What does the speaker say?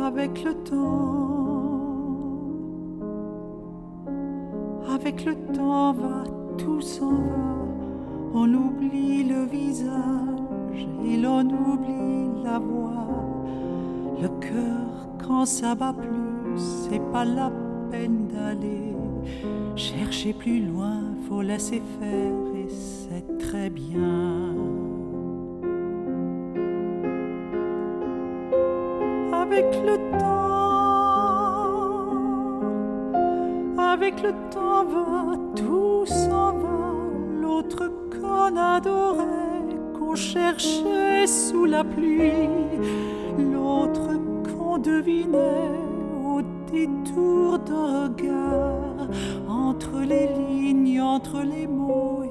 avec le temps. Avec le temps va, tout s'en va. On oublie le visage et l'on oublie la voix. Le cœur, quand ça bat plus, c'est pas la peine d'aller chercher plus loin, faut laisser faire et c'est très bien. Avec le temps va, tout s'en va. L'autre qu'on adorait, qu'on cherchait sous la pluie, l'autre qu'on devinait au détour d'un regard, entre les lignes, entre les mots